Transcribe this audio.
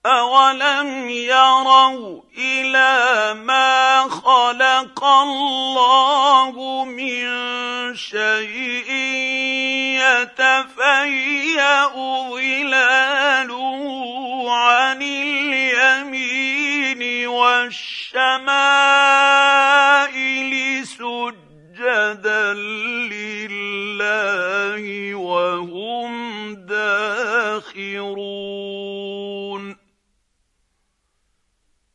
أَوَلَمْ يَرَوْا إِلَىٰ مَا خَلَقَ اللَّهُ مِن شَيْءٍ يَتَفَيَّأُ ظِلَالُهُ عَنِ الْيَمِينِ وَالشَّمَائِلِ سُجَّدًا